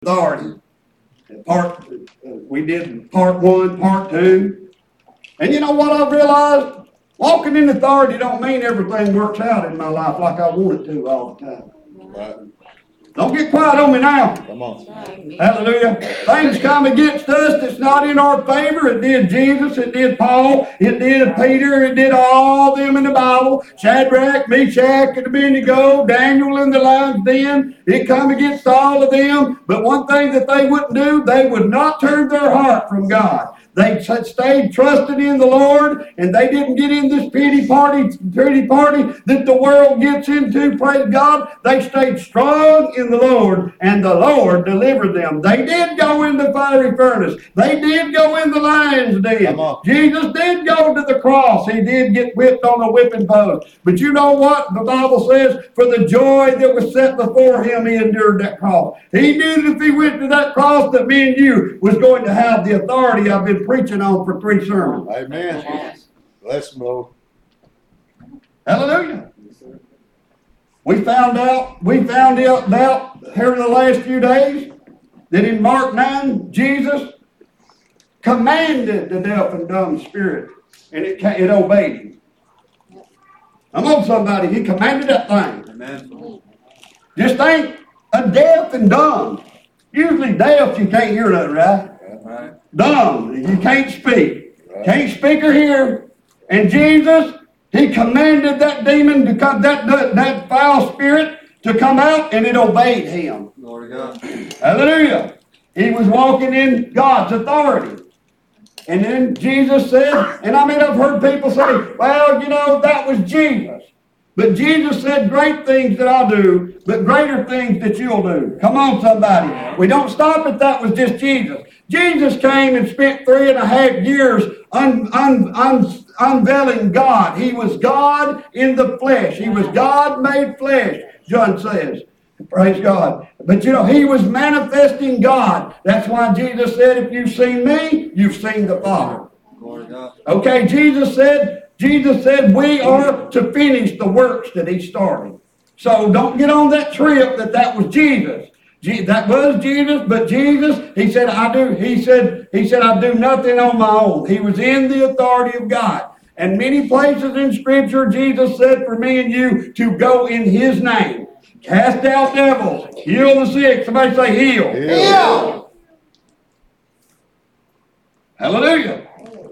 authority. We did part 1, part 2. And you know what I've realized? Walking in authority don't mean everything works out in my life like I want it to all the time. Right. Don't get quiet on me now. Come on. Hallelujah. Things come against us that's not in our favor. It did Jesus. It did Paul. It did Peter. It did all them in the Bible. Shadrach, Meshach, and Abednego, Daniel in the lion's den. It come against all of them. But one thing that they wouldn't do, they would not turn their heart from God. They stayed trusted in the Lord, and they didn't get in this pity party that the world gets into, praise God. They stayed strong in the Lord, and the Lord delivered them. They did go in the fiery furnace. They did go in the lion's den. Jesus did go to the cross. He did get whipped on a whipping post. But you know what? The Bible says, for the joy that was set before him, he endured that cross. He knew that if he went to that cross, that me and you was going to have the authority I've been preaching on for 3 sermons. Amen. Bless him, Lord. Hallelujah. We found out here in the last few days that in Mark 9, Jesus commanded the deaf and dumb spirit, and it obeyed him. Come on, somebody. He commanded that thing. Amen. Just think, a deaf and dumb. Usually deaf, you can't hear that, right? Right. Dumb, you can't speak. Right. Can't speak or hear. And Jesus, he commanded that demon to come, that foul spirit to come out, and it obeyed him. Glory to God. Hallelujah. He was walking in God's authority. And then Jesus said, and I've heard people say, well, that was Jesus. But Jesus said, great things that I'll do, but greater things that you'll do. Come on, somebody. We don't stop at that was just Jesus. Jesus came and spent 3.5 years unveiling God. He was God in the flesh. He was God made flesh, John says. Praise God. But he was manifesting God. That's why Jesus said, if you've seen me, you've seen the Father. Glory to God. Okay, Jesus said we are to finish the works that he started. So don't get on that trip that was Jesus. That was Jesus, but Jesus, he said, I do nothing on my own. He was in the authority of God. And many places in Scripture, Jesus said for me and you to go in his name. Cast out devils. Heal the sick. Somebody say heal. Heal. Hallelujah.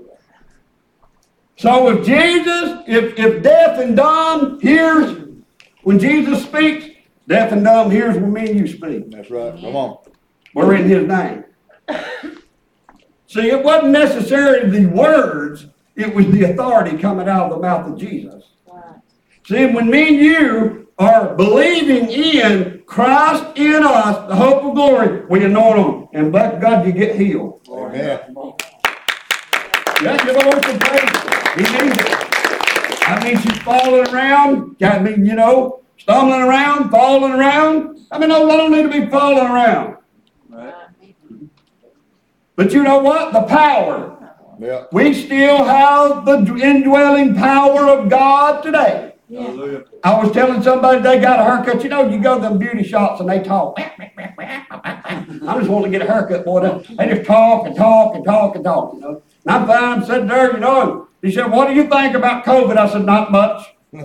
So if Jesus, if deaf and dumb hears when Jesus speaks, deaf and dumb hears when me and you speak. That's right. Come on. We're in his name. See, it wasn't necessarily the words, it was the authority coming out of the mouth of Jesus. See, when me and you are believing in Christ in us, the hope of glory, we anoint them. And bless God, you get healed. Amen. Yeah, give the Lord some praise. He needs it. I mean, she's falling around. Stumbling around, falling around. I don't need to be falling around. Right. But you know what? The power. Yeah. We still have the indwelling power of God today. Hallelujah. I was telling somebody they got a haircut. You go to them beauty shops and they talk. I just want to get a haircut, boy. They just talk and talk and talk and talk. And I'm fine sitting there, He said, what do you think about COVID? I said, not much.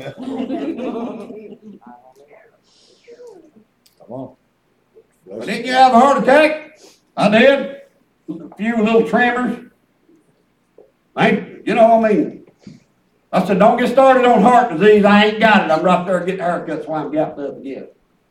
Come on. But didn't you have a heart attack? I did. A few little tremors. I said, don't get started on heart disease. I ain't got it. I'm right there getting a haircut, so I'm gapped up again.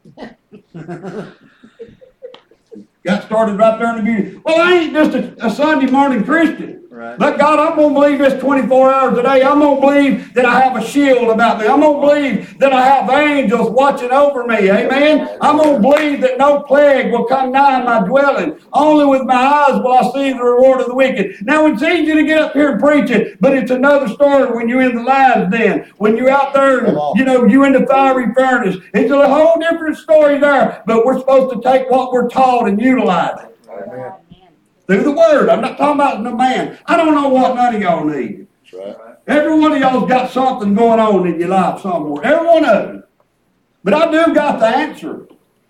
Got started right there in the beauty. Well, I ain't just a Sunday morning Christian. Right. But God, I'm going to believe this 24 hours a day. I'm going to believe that I have a shield about me. I'm going to believe that I have angels watching over me. Amen. I'm going to believe that no plague will come nigh my dwelling. Only with my eyes will I see the reward of the wicked. Now, it's easy to get up here and preach it, but it's another story when you're in the lion's den. When you're out there, you're in the fiery furnace. It's a whole different story there, but we're supposed to take what we're taught and utilize it. Amen. Through the word. I'm not talking about no man. I don't know what none of y'all need. That's right. Every one of y'all's got something going on in your life somewhere. Every one of them. But I do got the answer.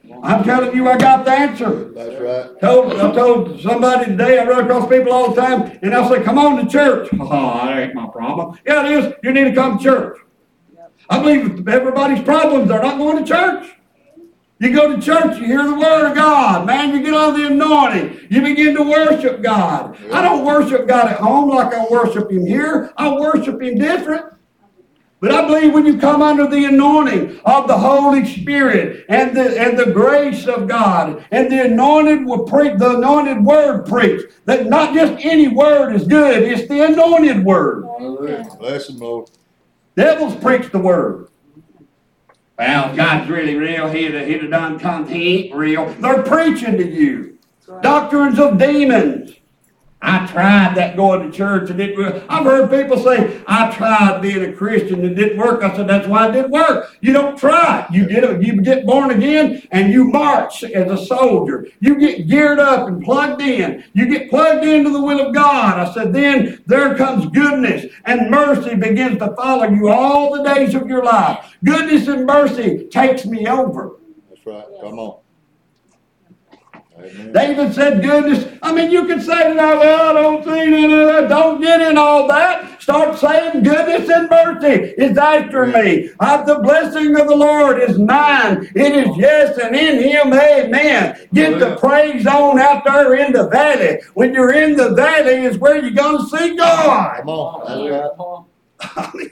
I'm telling you, I got the answer. That's right. I told somebody today, I run across people all the time, and I'll say, come on to church. Oh, that ain't my problem. Yeah, it is. You need to come to church. I believe everybody's problems are not going to church. You go to church, you hear the word of God. Man, you get on the anointing. You begin to worship God. I don't worship God at home like I worship Him here. I worship Him different. But I believe when you come under the anointing of the Holy Spirit and the grace of God and the anointed word preached, that not just any word is good, it's the anointed word. Bless Him, Lord. Devils preach the word. Well, God's really real. He'd have done come. He ain't real. They're preaching to you. Doctrines of demons. I tried that going to church and it didn't work. I've heard people say, I tried being a Christian and it didn't work. I said, that's why it didn't work. You don't try. You get born again and you march as a soldier. You get geared up and plugged in. You get plugged into the will of God. I said, then there comes goodness and mercy begins to follow you all the days of your life. Goodness and mercy takes me over. That's right. Come on. Amen. David said goodness. I mean, you can say that, well, I don't see none of that. Don't get in all that. Start saying goodness and mercy is after me. The blessing of the Lord is mine. It is yes, and in Him, amen. Get the praise on out there in the valley. When you're in the valley is where you're going to see God. Come on. That's right.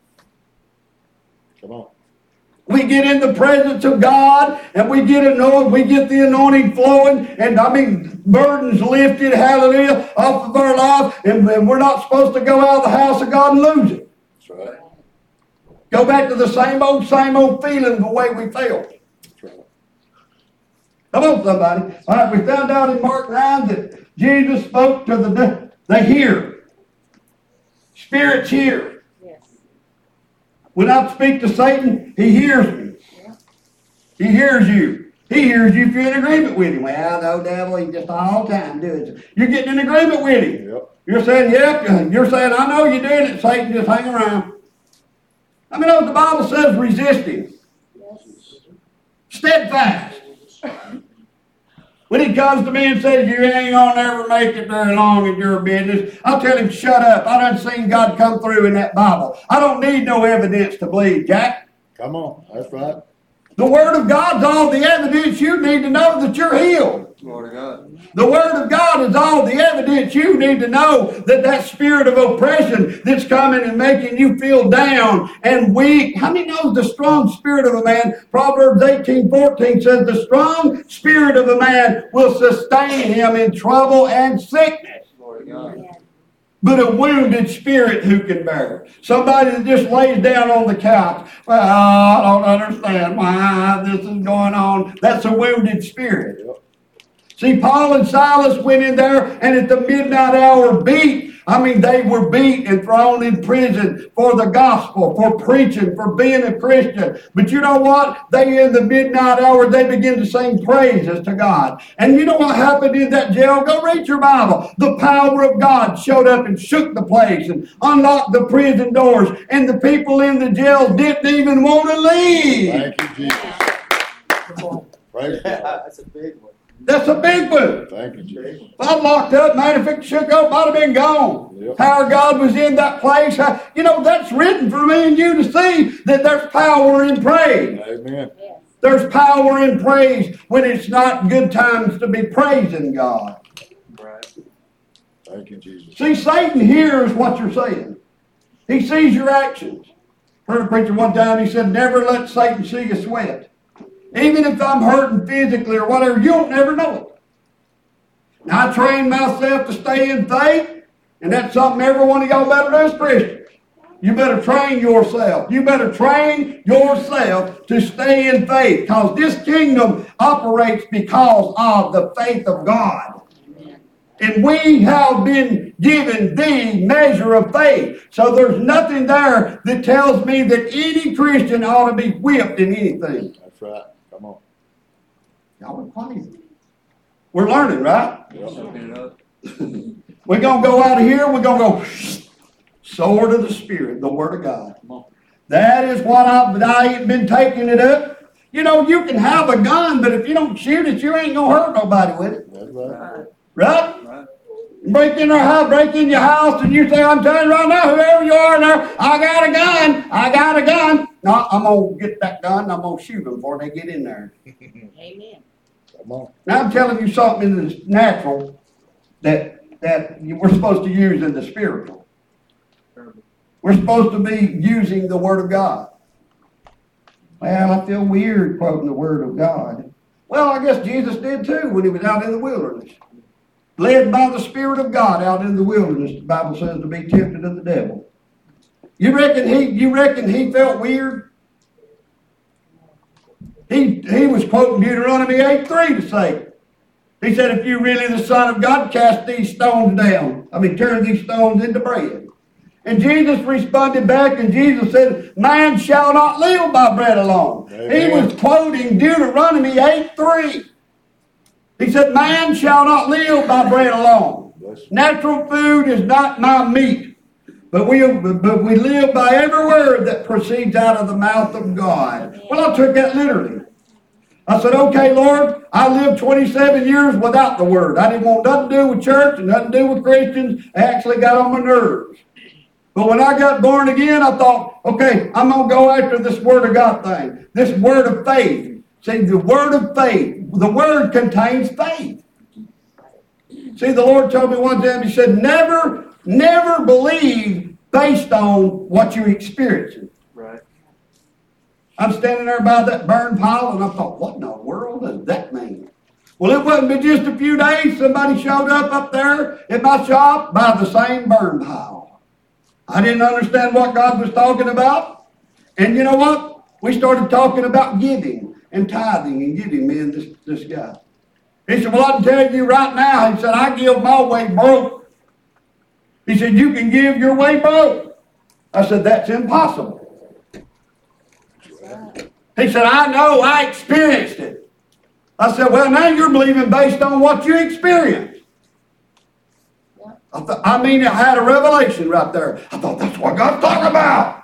Come on. We get in the presence of God and we get the anointing flowing, and burdens lifted, hallelujah, off of our life, and we're not supposed to go out of the house of God and lose it. That's right. Go back to the same old feeling the way we felt. That's right. Come on, somebody. All right, we found out in Mark 9 that Jesus spoke to the hearer. Spirits hear. When I speak to Satan, he hears me. He hears you. He hears you if you're in agreement with him. Well, no, devil, he just all the time doing it. You're getting in agreement with him. Yep. You're saying, yep. You're saying, I know you're doing it, Satan, just hang around. I mean, the Bible says resist him. Steadfast. When he comes to me and says, you ain't going to never make it very long in your business, I'll tell him, shut up. I done seen God come through in that Bible. I don't need no evidence to believe, Jack. Come on. That's right. The Word of God's all the evidence you need to know that you're healed. Lord of God. The Word of God is all the evidence you need to know that spirit of oppression that's coming and making you feel down and weak. How many knows the strong spirit of a man? Proverbs 18:14 says the strong spirit of a man will sustain him in trouble and sickness. Lord of God. But a wounded spirit, who can bear? Somebody that just lays down on the couch. Well, I don't understand why this is going on. That's a wounded spirit. Yep. See, Paul and Silas went in there and at the midnight hour they were beat and thrown in prison for the gospel, for preaching, for being a Christian. But you know what? They, in the midnight hour, they began to sing praises to God. And you know what happened in that jail? Go read your Bible. The power of God showed up and shook the place and unlocked the prison doors. And the people in the jail didn't even want to leave. Thank you, Jesus. Praise God. That's a big one. That's a big one. Thank you, Jesus. If I'm locked up, man, if it shook up, I'd have been gone. Yep. Power of God was in that place. That's written for me and you to see that there's power in praise. Amen. There's power in praise when it's not good times to be praising God. Right. Thank you, Jesus. See, Satan hears what you're saying. He sees your actions. Heard a preacher one time, he said, never let Satan see you sweat. Even if I'm hurting physically or whatever, you don't never know it. Now, I trained myself to stay in faith, and that's something every one of y'all better do as Christians. You better train yourself. You better train yourself to stay in faith, because this kingdom operates because of the faith of God. And we have been given the measure of faith. So there's nothing there that tells me that any Christian ought to be whipped in anything. That's right. Come on. Y'all are quiet. We're learning, right? Yep. We're going to go out of here. We're going to go sword of the Spirit, the Word of God. That is what I ain't been taking it up. You know, you can have a gun, but if you don't shoot it, you ain't going to hurt nobody with it. That's right. Right? Right. Break in their house, break in your house, and you say, I'm telling you right now, whoever you are in there, I got a gun. I got a gun. No, I'm going to get that gun and I'm going to shoot them before they get in there. Amen. Come on. Now I'm telling you something in the natural that we're supposed to use in the spiritual. We're supposed to be using the Word of God. Well, I feel weird quoting the Word of God. Well, I guess Jesus did too when he was out in the wilderness. Led by the Spirit of God out in the wilderness, the Bible says, to be tempted of the devil. You reckon he felt weird? He was quoting Deuteronomy 8:3 to say, he said, if you're really the Son of God, cast these stones down. Turn these stones into bread. And Jesus responded back, and Jesus said, man shall not live by bread alone. Amen. He was quoting Deuteronomy 8:3. He said, man shall not live by bread alone. Natural food is not my meat, but we live by every word that proceeds out of the mouth of God. Well, I took that literally. I said, okay, Lord, I lived 27 years without the Word. I didn't want nothing to do with church and nothing to do with Christians. It actually got on my nerves. But when I got born again, I thought, okay, I'm going to go after this Word of God thing, this Word of faith. See, the Word of faith, the Word contains faith. See, the Lord told me one time, he said, never believe based on what you're experiencing. Right. I'm standing there by that burn pile, and I thought, what in the world does that mean? Well, it wasn't but just a few days, somebody showed up there at my shop by the same burn pile. I didn't understand what God was talking about. And you know what? We started talking about giving and tithing and giving, me and this guy. He said, well, I can tell you right now, he said, I give my way broke. He said, you can give your way broke. I said, that's impossible. He said, I know, I experienced it. I said, well, now you're believing based on what you experienced. I had a revelation right there. I thought, that's what God's talking about.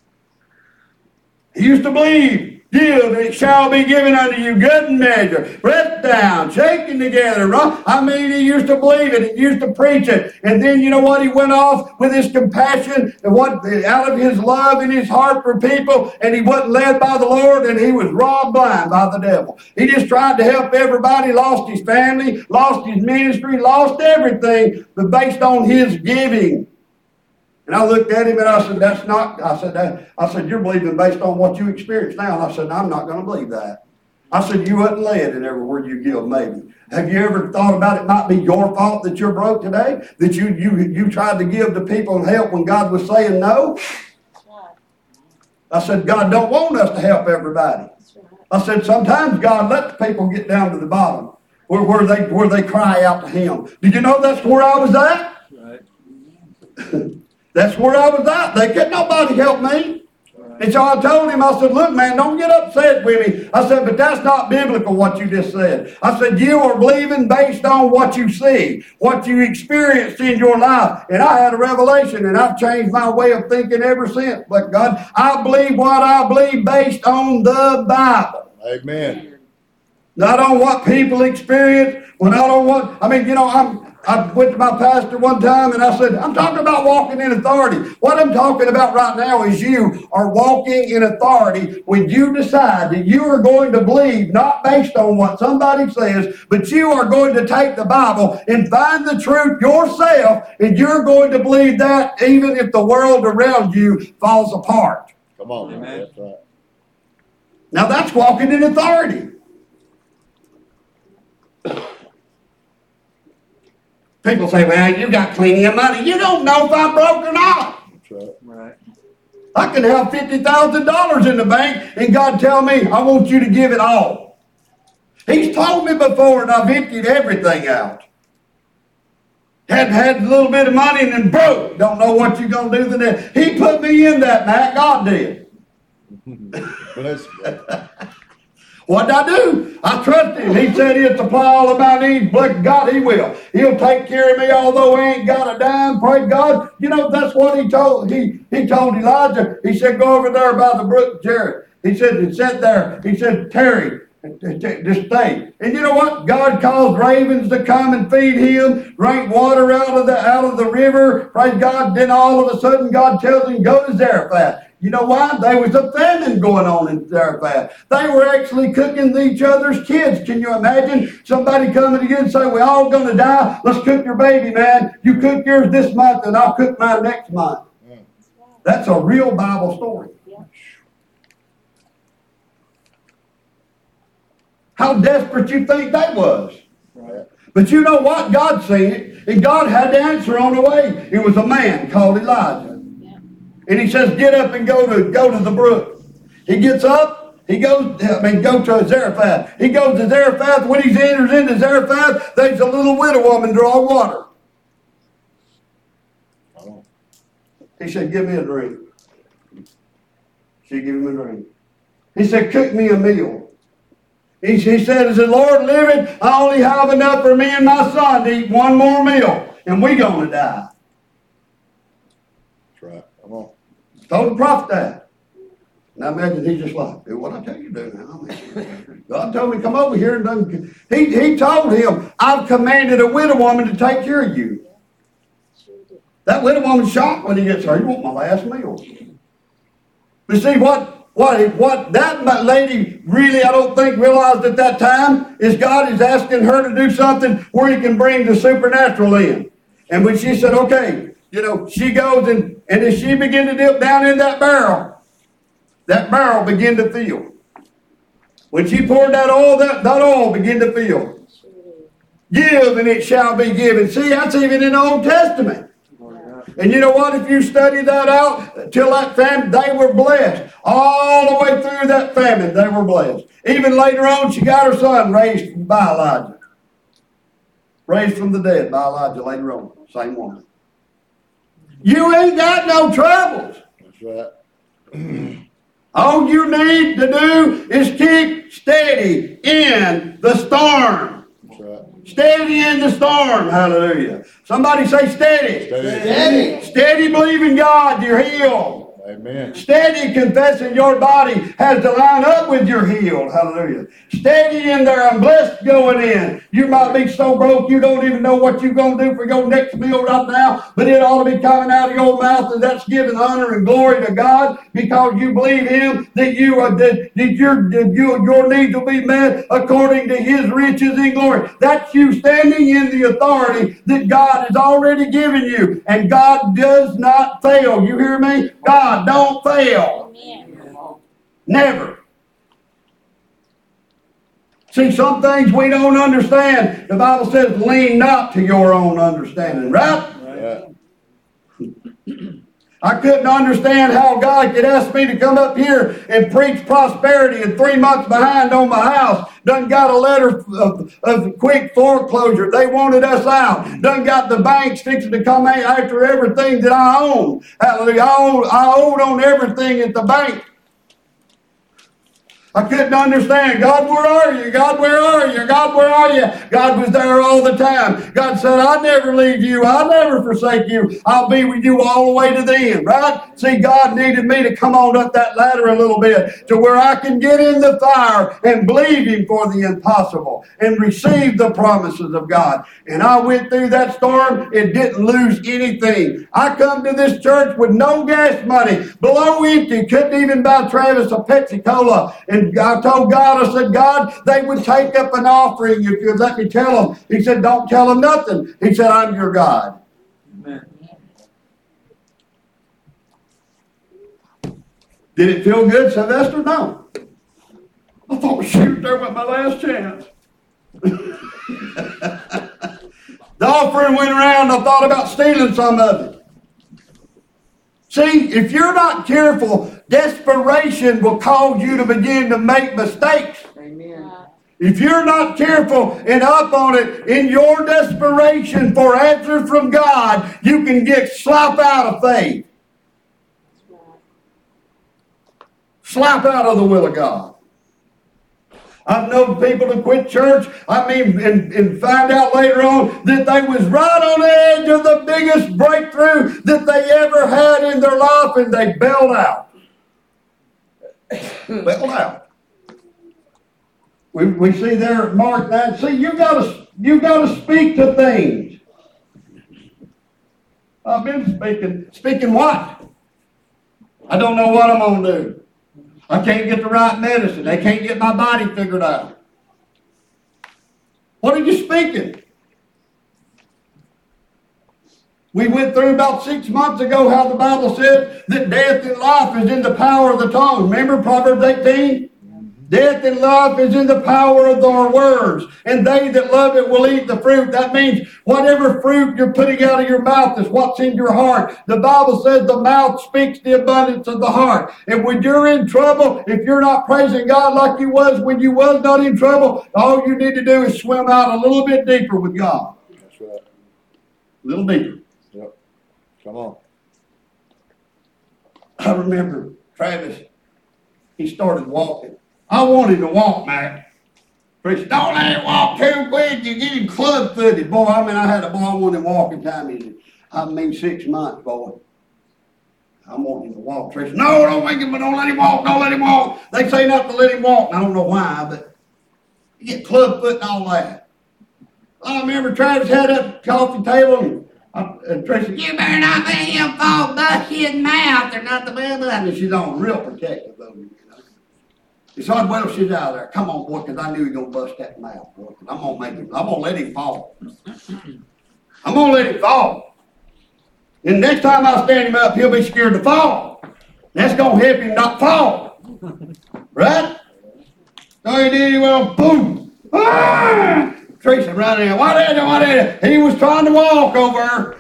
He used to believe, give, and it shall be given unto you, good measure, pressed down, shaken together. He used to believe it. He used to preach it. And then, you know what? He went off with his compassion and out of his love in his heart for people, and he wasn't led by the Lord, and he was robbed blind by the devil. He just tried to help everybody, lost his family, lost his ministry, lost everything, but based on his giving. And I looked at him and I said, I said, you're believing based on what you experience now. And I said, I'm not going to believe that. I said, you wasn't led in every word you give, maybe. Have you ever thought about it might be your fault that you're broke today? That you tried to give to people and help when God was saying no? I said, God don't want us to help everybody. I said, sometimes God lets people get down to the bottom where they cry out to Him. Did you know that's where I was at? Right. That's where I was at. They couldn't nobody help me. And so I told him, I said, look, man, don't get upset with me. I said, but that's not biblical what you just said. I said, you are believing based on what you see, what you experienced in your life. And I had a revelation, and I've changed my way of thinking ever since. But God, I believe what I believe based on the Bible. Amen. Not on what people experience. I went to my pastor one time and I said, I'm talking about walking in authority. What I'm talking about right now is you are walking in authority when you decide that you are going to believe not based on what somebody says, but you are going to take the Bible and find the truth yourself, and you're going to believe that even if the world around you falls apart. Come on. Amen. That's right. Now that's walking in authority. People say, well, you got plenty of money. You don't know if I'm broke or not. That's right. I can have $50,000 in the bank and God tell me, I want you to give it all. He's told me before and I've emptied everything out. Had a little bit of money and then broke. Don't know what you're going to do the next. He put me in that, Matt. God did. What did I do? I trust Him. He said He'll supply all of my needs. But God, He will. He'll take care of me although I ain't got a dime. Praise God. You know, that's what He told. He told Elijah. He said, go over there by the brook Jared. He said, sit there. He said, Terry, just stay. And you know what? God caused ravens to come and feed him, drink water out of the river. Praise God. Then all of a sudden God tells him, go to Zarephath. You know why? There was a famine going on in Zarephath. They were actually cooking each other's kids. Can you imagine somebody coming to you and say, we're all going to die. Let's cook your baby, man. You cook yours this month and I'll cook mine next month. That's a real Bible story. How desperate you think that was. Right. But you know what? God seen it, and God had the answer on the way. It was a man called Elijah. Yeah. And he says, get up and go to the brook. He gets up, go to Zarephath. He goes to Zarephath. When he enters into Zarephath, there's a little widow woman drawing water. Oh. He said, give me a drink. She gave him a drink. He said, cook me a meal. He said, as the Lord liveth, I only have enough for me and my son to eat one more meal, and we're going to die. That's right. Come on. Told the prophet that. Now imagine he's just like, do what I tell you to do now. God told me come over here and done. He told him, I've commanded a widow woman to take care of you. That widow woman's shocked when he gets her. You want my last meal. But see what that lady really, I don't think, realized at that time is God is asking her to do something where he can bring the supernatural in. And when she said, okay, she goes and as she began to dip down in that barrel began to fill. When she poured that oil began to fill. Give and it shall be given. See, that's even in the Old Testament. And you know what? If you study that out, till that famine, they were blessed. All the way through that famine, they were blessed. Even later on, she got her son raised by Elijah. Raised from the dead by Elijah later on. Same woman. You ain't got no troubles. That's right. All you need to do is keep steady in the storm. That's right. Steady in the storm. Hallelujah. Somebody say steady. Steady. Steady believing God, you're healed. Amen. Steady confessing your body has to line up with your healed. Hallelujah. Steady in there and blessed going in. You might be so broke you don't even know what you're going to do for your next meal right now, but it ought to be coming out of your mouth, and that's giving honor and glory to God because you believe Him that your needs will be met according to His riches and glory. That's you standing in the authority that God has already given you, and God does not fail. You hear me? God don't fail. Amen. Never. See, some things we don't understand. The Bible says, lean not to your own understanding, right? I couldn't understand how God could ask me to come up here and preach prosperity and 3 months behind on my house. Done got a letter of quick foreclosure. They wanted us out. Done got the banks fixing to come after everything that I own. Hallelujah. I owed on everything at the bank. I couldn't understand. God, where are you? God, where are you? God, where are you? God was there all the time. God said, I'll never leave you. I'll never forsake you. I'll be with you all the way to the end, right? See, God needed me to come on up that ladder a little bit to where I can get in the fire and believe Him for the impossible and receive the promises of God. And I went through that storm and didn't lose anything. I come to this church with no gas money, below empty, couldn't even buy Travis a Pepsi Cola. And I told God, I said, God, they would take up an offering if you'd let me tell them. He said, don't tell them nothing. He said, I'm your God. Amen. Did it feel good, Sylvester? No. I thought, shoot, there went my last chance. The offering went around. I thought about stealing some of it. See, if you're not careful, desperation will cause you to begin to make mistakes. Amen. If you're not careful and up on it in your desperation for answers from God, you can get slap out of faith. Slap out of the will of God. I've known people to quit church, and find out later on that they was right on the edge of the biggest breakthrough that they ever had in their life, and they bailed out. Well, now. We see there at Mark 9. See, you gotta speak to things. I've been speaking. Speaking what? I don't know what I'm gonna do. I can't get the right medicine. They can't get my body figured out. What are you speaking? We went through about 6 months ago how the Bible said that death and life is in the power of the tongue. Remember Proverbs 18? Death and life is in the power of our words, and they that love it will eat the fruit. That means whatever fruit you're putting out of your mouth is what's in your heart. The Bible says the mouth speaks the abundance of the heart. And when you're in trouble, if you're not praising God like you was when you was not in trouble, all you need to do is swim out a little bit deeper with God. That's right. A little deeper. Yep. Come on. I remember Travis, he started walking. I wanted to walk, man. Preacher, don't let him walk too quick. You get him club-footed. Boy, I had a boy I wanted walking time. 6 months, boy. I want him to walk. Preacher, no, don't make him, but don't let him walk. Don't let him walk. They say not to let him walk. I don't know why, but you get club-foot and all that. I remember Travis had that coffee table, and Tracy, you better not let him fall, bust his mouth or nothing. And she's on real protective of him. He said, well, she's out there. Come on, boy, because I knew he was going to bust that mouth, boy. I'm going to let him fall. I'm going to let him fall. And next time I stand him up, he'll be scared to fall. That's going to help him not fall. Right? So he did, well, boom. Ah! Teresa running in. What is it? He was trying to walk over her.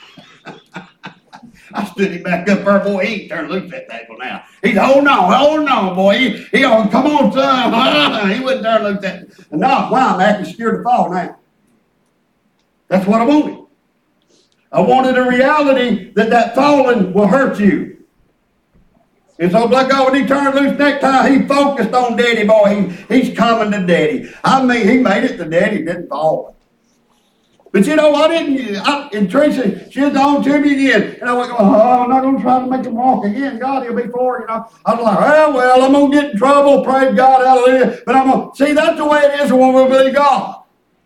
I stood him back up there, boy. He ain't turned loose that table now. He's holding on, boy. He on, come on, son. He wouldn't turn loose that. No, why? I'm actually scared to fall now. That's what I wanted. I wanted a reality that falling will hurt you. And so, like, when he turned loose next time, he focused on Daddy, boy. He's coming to Daddy. I mean, he made it to Daddy, didn't fall. But you know, and Tracy, she was on to me again. And I went, I'm not going to try to make him walk again. God, he'll be for I was like, well, I'm going to get in trouble. Praise God, hallelujah. But I'm going to, see, that's the way it is when we believe God.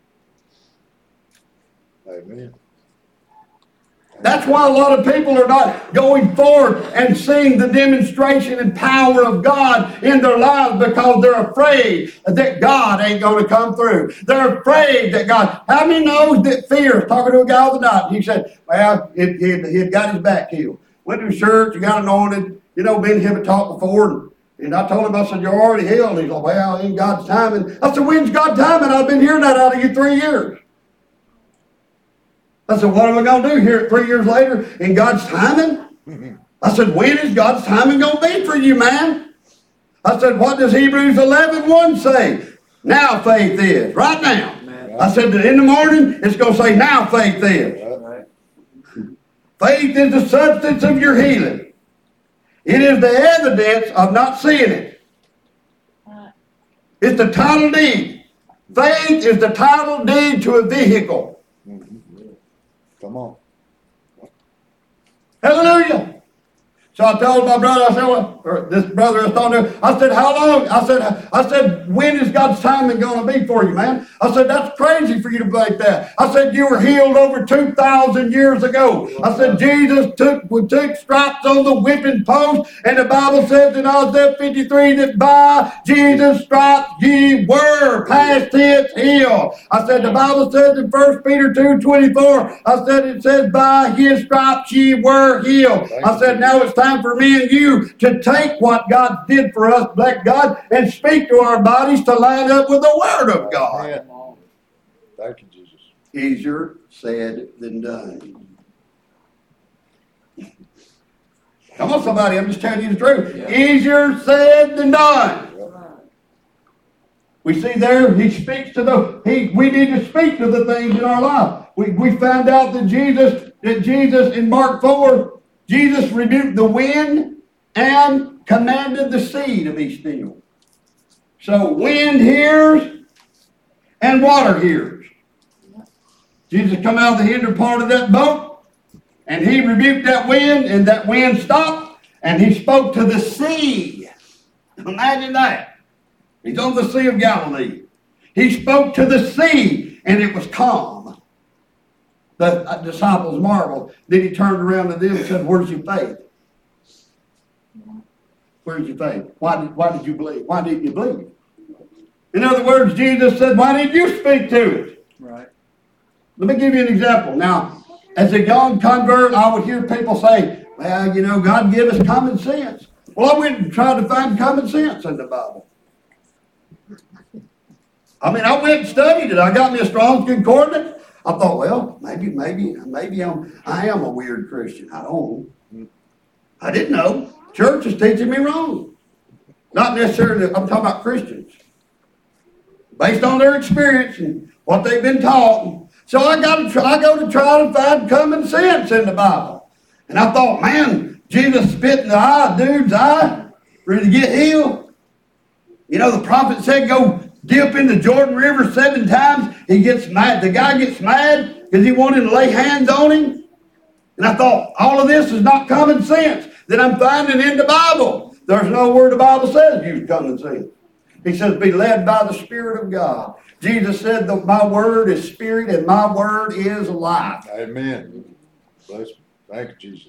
Amen. That's why a lot of people are not going forward and seeing the demonstration and power of God in their lives because they're afraid that God ain't going to come through. They're afraid that God, how many knows that fear? I was talking to a guy the other night. He said, well, he had got his back healed. Went to church, he got anointed, been here and talked before. And I told him, I said, you're already healed. He's like, well, in God's timing. I said, when's God's timing? I've been hearing that out of you 3 years. I said, what am I going to do here 3 years later in God's timing? I said, when is God's timing going to be for you, man? I said, what does Hebrews 11:1 say? Now faith is. Right now. Right. I said that in the morning, it's going to say now faith is. Right. Faith is the substance of your healing. It is the evidence of not seeing it. It's the title deed. Faith is the title deed to a vehicle. Come on. Hallelujah. So I told my brother, this brother I was talking to, I said, how long? I said, when is God's timing going to be for you, man? I said, that's crazy for you to believe that. I said, you were healed over 2,000 years ago. I said, Jesus took stripes on the whipping post, and the Bible says in Isaiah 53 that by Jesus' stripes ye were past tense healed. I said, the Bible says in 1 Peter 2:24, I said, it says by his stripes ye were healed. I said, now it's time for me and you to take what God did for us, black God, and speak to our bodies to line up with the Word of God. Amen. Thank you, Jesus. Easier said than done. Come on, somebody, I'm just telling you the truth. Yeah. Easier said than done. Yeah. We see there, he speaks to we need to speak to the things in our life. We found out that Jesus in Mark 4, Jesus rebuked the wind and commanded the sea to be still. So wind hears and water hears. Jesus come out of the hinder part of that boat and he rebuked that wind and that wind stopped and he spoke to the sea. Imagine that. He's on the Sea of Galilee. He spoke to the sea, and it was calm. The disciples marveled. Then he turned around to them and said, where's your faith? Where's your faith? Why did you believe? Why didn't you believe? In other words, Jesus said, why didn't you speak to it? Right. Let me give you an example. Now, as a young convert, I would hear people say, well, you know, God give us common sense. Well, I went and tried to find common sense in the Bible. I mean, I went and studied it. I got me a Strong's Concordance. I thought, well, maybe I am a weird Christian. I don't know. I didn't know. Church is teaching me wrong. Not necessarily, I'm talking about Christians. Based on their experience and what they've been taught. So I go to try to find common sense in the Bible. And I thought, man, Jesus spit in the eye, dude's eye, ready to get healed. You know, the prophet said, go dip in the Jordan River 7 times. He gets mad. The guy gets mad because he wanted to lay hands on him. And I thought, all of this is not common sense that I'm finding in the Bible. There's no word the Bible says use common sense. He says, be led by the Spirit of God. Jesus said that my word is spirit and my word is life. Amen. Bless me. Thank you, Jesus.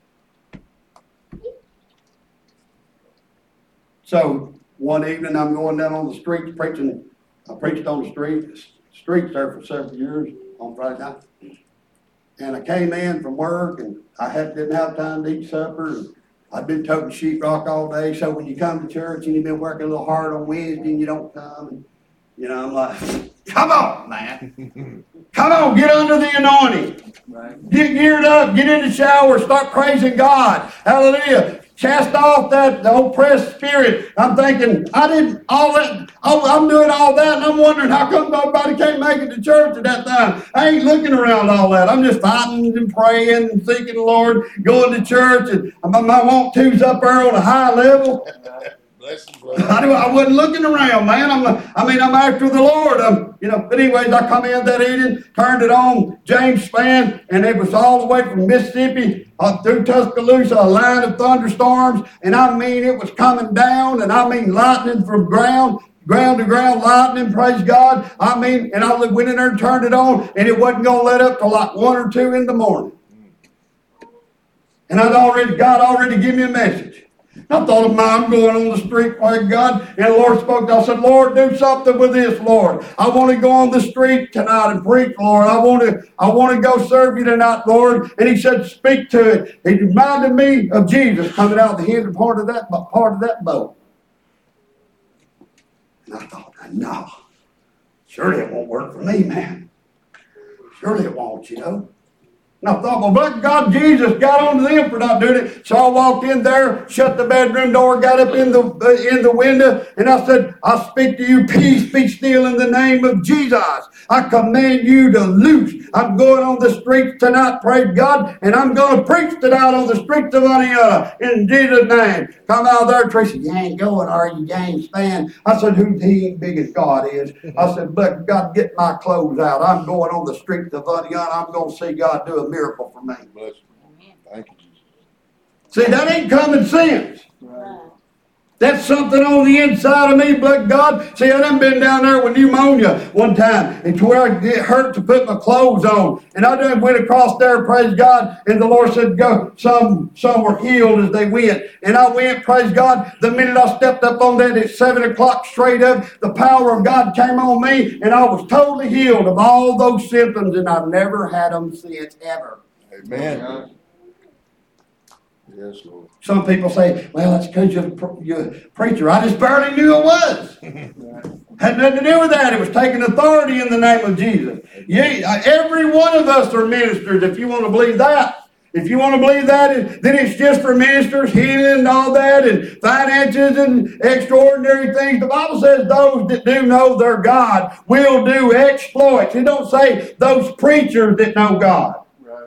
So one evening I'm going down on the streets preaching. I preached on the streets there for several years on Friday night. And I came in from work and I didn't have time to eat supper. And I'd been toting sheetrock all day. So when you come to church and you've been working a little hard on Wednesday and you don't come, and, you know, I'm like, come on, man. Come on, get under the anointing. Right. Get geared up, get in the shower, start praising God. Hallelujah. Cast off the oppressed spirit. I'm thinking, I'm doing all that, and I'm wondering how come nobody can't make it to church at that time. I ain't looking around all that. I'm just fighting and praying and seeking the Lord, going to church, and my want to's up there on a high level. I wasn't looking around, man. I'm after the Lord. But anyways, I come in that evening, turned it on, James Spann, and it was all the way from Mississippi through Tuscaloosa, a line of thunderstorms, and I mean, it was coming down, and I mean, lightning from ground to ground lightning, praise God. I mean, and I went in there and turned it on, and it wasn't going to let up till like 1 or 2 in the morning. And God already gave me a message. I thought I'm going on the street, praise God. And the Lord spoke. I said, Lord, do something with this, Lord. I want to go on the street tonight and preach, Lord. I want to go serve you tonight, Lord. And he said, speak to it. He reminded me of Jesus coming out the end part of that boat. And I thought, no, surely it won't work for me, man. Surely it won't, you know. And I thought, well, but God, Jesus got on to them for not doing it. So I walked in there, shut the bedroom door, got up in the window, and I said, I speak to you, peace, be still in the name of Jesus. I command you to loose. I'm going on the streets tonight, praise God, and I'm going to preach tonight on the streets of Indiana in Jesus' name. Come out there, Tracy, you ain't going, are you, James Spann? I said, who's he big as God is? I said, but God, get my clothes out. I'm going on the streets of Indiana. I'm going to see God do a miracle for me. Bless you. Thank you, Jesus. See, that ain't common sense. Right. That's something on the inside of me, but God. See, I done been down there with pneumonia one time, and to where it hurt to put my clothes on. And I done went across there, praise God, and the Lord said, go. Some were healed as they went. And I went, praise God. The minute I stepped up on that at 7 o'clock straight up, the power of God came on me, and I was totally healed of all those symptoms, and I've never had them since, ever. Amen. Yes, Lord. Some people say, well, that's because you're a preacher. I just barely knew it was. Had nothing to do with that. It was taking authority in the name of Jesus. Yeah, every one of us are ministers, if you want to believe that. If you want to believe that, then it's just for ministers, healing and all that, and finances and extraordinary things. The Bible says those that do know their God will do exploits. It don't say those preachers that know God.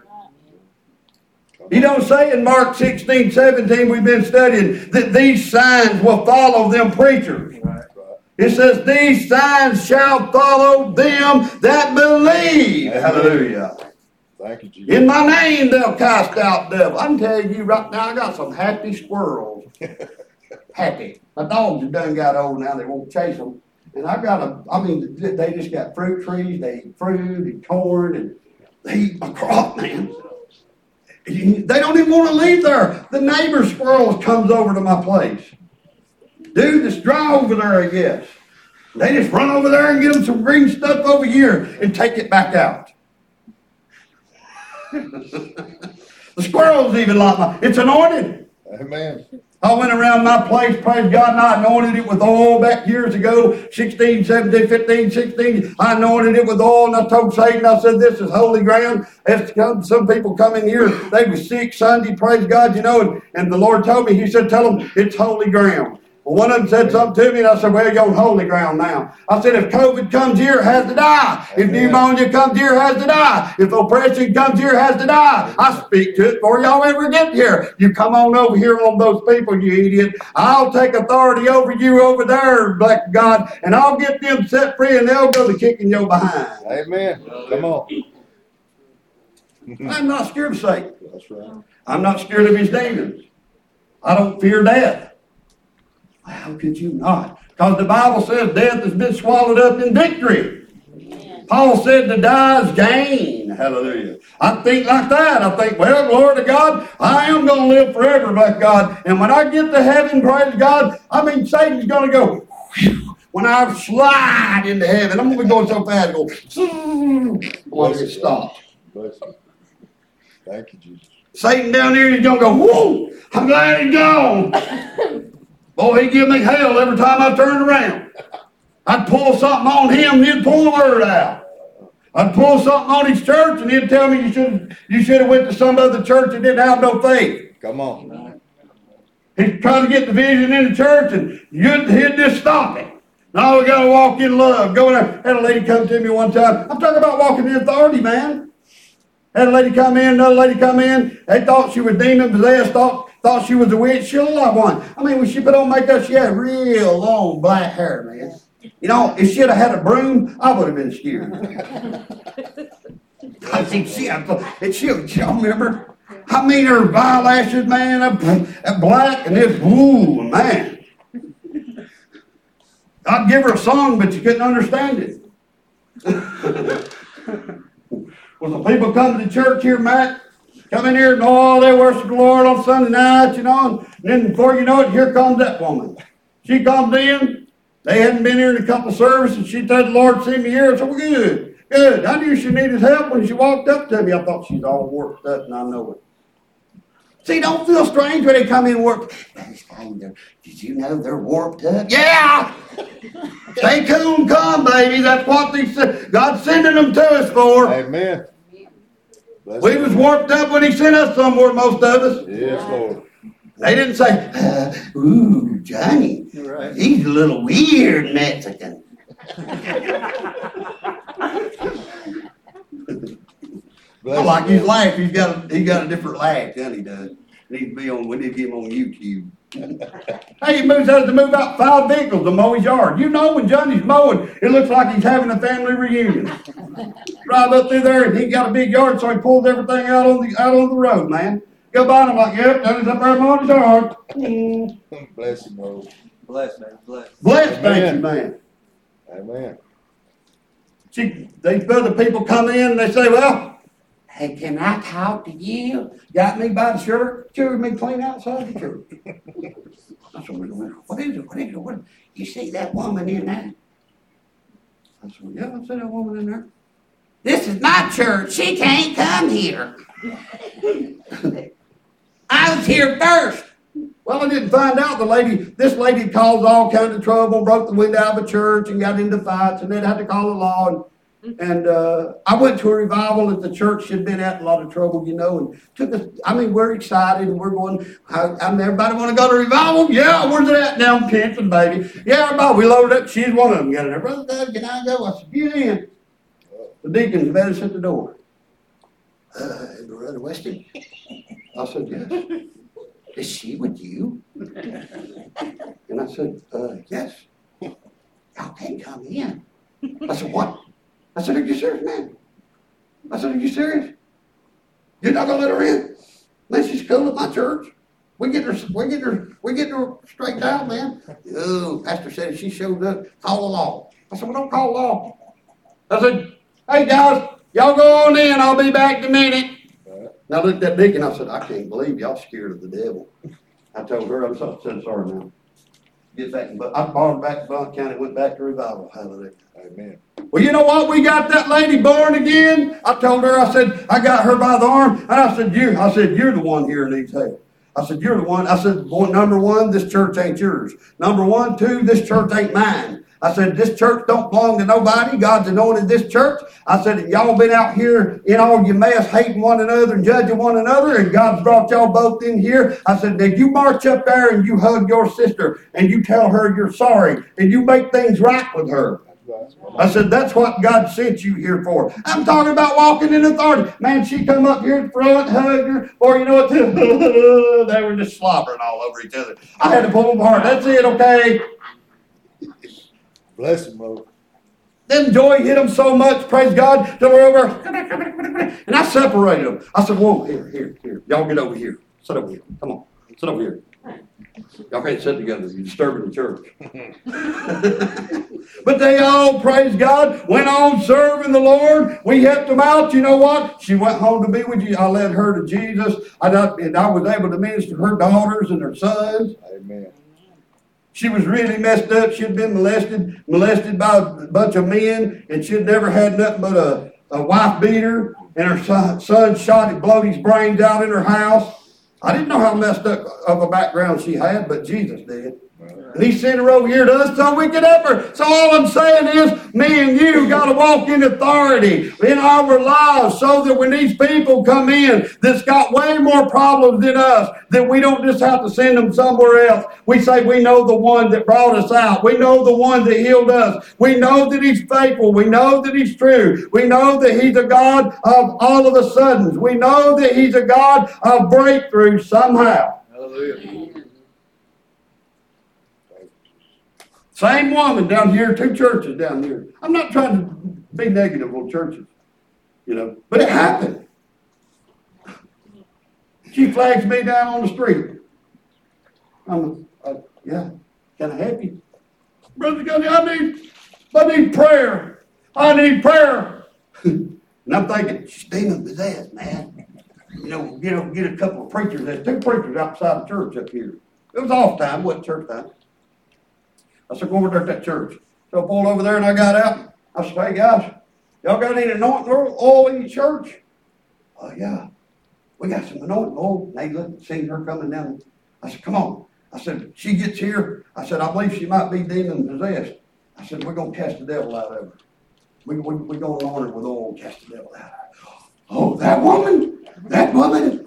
He don't say in Mark 16:17 we've been studying that these signs will follow them preachers. Right. It says these signs shall follow them that believe. Hallelujah. Thank you, Jesus. In my name they'll cast out devils. I can tell you right now, I got some happy squirrels happy. My dogs have done got old now. They won't chase them. And they just got fruit trees. They eat fruit and corn, and they eat my crop, man. They don't even want to leave there. The neighbor squirrels comes over to my place. Dude, it's dry over there, I guess. They just run over there and get them some green stuff over here and take it back out. The squirrels even like it's anointed. Amen. I went around my place, praise God, and I anointed it with oil back years ago, 16, 17, 15, 16. I anointed it with oil, and I told Satan, I said, this is holy ground. Some people come in here, they were sick Sunday, praise God, and the Lord told me, he said, tell them it's holy ground. Well, one of them said something to me, and I said, well, you're on holy ground now. I said, if COVID comes here, it has to die. If pneumonia comes here, it has to die. If oppression comes here, it has to die. I speak to it before y'all ever get here. You come on over here on those people, you idiot. I'll take authority over you over there, black God, and I'll get them set free, and they'll go to kicking your behind. Amen. Come on. I'm not scared of Satan. That's right. I'm not scared of his demons. I don't fear death. How could you not? Because the Bible says death has been swallowed up in victory. Amen. Paul said to die is gain. Hallelujah. I think like that. I think, well, glory to God, I am going to live forever, black God. And when I get to heaven, praise God, Satan's going to go, whew, when I slide into heaven, I'm going to be going so fast, go, get stopped. Bless you. Thank you, Jesus. Satan down there, he's going to go, whoa, I'm glad he's gone. Boy, he'd give me hell every time I turned around. I'd pull something on him, and he'd pull the word out. I'd pull something on his church, and he'd tell me you should have went to some other church that didn't have no faith. Come on. He's trying to get division in the church, and he'd just stop it. Now we got to walk in love. Go in there. Had a lady come to me one time. I'm talking about walking in authority, man. Had a lady come in, another lady come in. They thought she was demon possessed, thought she was a witch. She looked like one. When she put on makeup, she had real long black hair, man. If she'd have had a broom, I would have been scared. I think y'all remember? Her eyelashes, man, that black, and this, ooh, man. I'd give her a song, but you couldn't understand it. Well, the people come to the church here, Matt, come in here and they worship the Lord on Sunday night, and then before you know it, here comes that woman. She comes in. They hadn't been here in a couple services. She said, the Lord see me here. I said, well, good. I knew she needed help when she walked up to me. I thought she's all worked up, and I know it. See, don't feel strange when they come in and work. Did you know they're warped up? Yeah! Stay cool and calm, baby. That's what God's sending them to us for. Amen. We was warped up when he sent us somewhere, most of us. Yes, Lord. They didn't say, ooh, Johnny, right. He's a little weird Mexican. I like his laugh. He got a different laugh than he does. We need to get him on YouTube. Hey, he has to move out 5 vehicles to mow his yard. When Johnny's mowing, it looks like he's having a family reunion. Drive up through there, and he got a big yard, so he pulls everything out on the road, man. Go by and I'm like, yep, Johnny's up there mowing his yard. Bless him, Lord. Bless, man. Bless, thank you, man. Amen. These other people come in and they say, well, hey, can I talk to you? Got me by the shirt? Sure, me clean outside the church. I said, what is it? You see that woman in there? I said, yeah, I see that woman in there. This is my church. She can't come here. I was here first. Well, I didn't find out this lady caused all kinds of trouble, broke the window out of a church and got into fights, and then had to call the law. And I went to a revival that the church had been at, a lot of trouble, and took us. We're excited, and we're going. Everybody want to go to revival? Yeah, where's it at now? Pimping, baby. Yeah, everybody. We loaded up. She's one of them. Got in there. Brother Doug, can I go? I said, get in. The deacons met us at the door. Brother Weston? I said, yes. Is she with you? And I said, yes. Y'all can't come in. I said, what? I said, are you serious, man? I said, are you serious? You're not going to let her in? Man, she's cool at my church. We get her straightened out, man. Oh, Pastor said she showed up, call the law. I said, well, don't call the law. I said, hey guys, y'all go on in, I'll be back in a minute. And I looked at Deacon, I said, I can't believe y'all scared of the devil. I told her, I'm so sorry now. Get back, but I borrowed back to Blount County, went back to revival. Hallelujah. Amen. Well, you know what? We got that lady born again. I told her, I said, I got her by the arm, and I said, you're the one here needs help. I said, you're the one. I said, number one, this church ain't yours. Number one, two, this church ain't mine. I said, this church don't belong to nobody. God's anointed this church. I said, y'all been out here in all your mess, hating one another and judging one another, and God's brought y'all both in here. I said, did you march up there and you hug your sister and you tell her you're sorry and you make things right with her? I said, that's what God sent you here for. I'm talking about walking in authority. Man, she come up here in front, hugged her, or you know what? They were just slobbering all over each other. I had to pull them apart. That's it, okay? Bless him, Lord. Then joy hit them so much, praise God, till we're over. And I separated them. I said, whoa, here. Y'all get over here. Sit over here. Come on. Sit over here. Y'all can't sit together. You're disturbing the church. But they all, praise God, went on serving the Lord. We helped them out. You know what? She went home to be with you. I led her to Jesus. And I was able to minister to her daughters and her sons. Amen. She was really messed up. She'd been molested by a bunch of men, and she'd never had nothing but a wife beater, and her son shot and blowed his brains out in her house. I didn't know how messed up of a background she had, but Jesus did. And he sent her over here to us so we could help her. So all I'm saying is, me and you got to walk in authority in our lives so that when these people come in that's got way more problems than us, that we don't just have to send them somewhere else. We say we know the one that brought us out. We know the one that healed us. We know that he's faithful. We know that he's true. We know that he's a God of all of a suddens. We know that he's a God of breakthrough somehow. Hallelujah. Same woman down here, 2 churches down here. I'm not trying to be negative on churches, but it happened. She flags me down on the street. I'm yeah, can I help you? Brother Gunny, I need prayer. I need prayer. And I'm thinking, she's demon possessed, man. Get a couple of preachers. There's 2 preachers outside the church up here. It was off time, it wasn't church time. I said, go over there to that church. So I pulled over there and I got out. I said, hey guys, y'all got any anointing oil in your church? Oh yeah, we got some anointing oil. They looked and seen her coming down. I said, come on. I said, she gets here. I said, I believe she might be demon possessed. I said, we're going to cast the devil out of her. We're going to anoint her with oil and cast the devil out of her. Oh, that woman? That woman?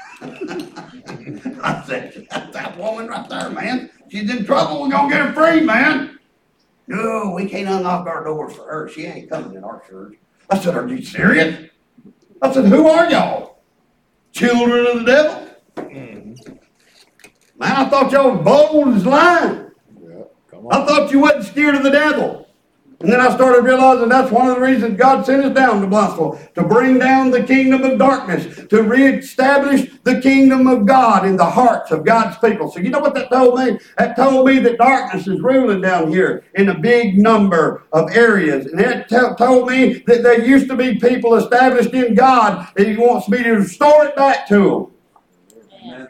I said, that woman right there, man. She's in trouble. We're going to get her free, man. No, we can't unlock our doors for her. She ain't coming in our church. I said, are you serious? I said, who are y'all? Children of the devil? Man, I thought y'all was bold as lion. Yeah, come on. I thought you wasn't scared of the devil. And then I started realizing that's one of the reasons God sent us down to Bluffsville, to bring down the kingdom of darkness, to reestablish the kingdom of God in the hearts of God's people. So you know what that told me? That told me that darkness is ruling down here in a big number of areas. And it told me that there used to be people established in God, and he wants me to restore it back to them. Amen.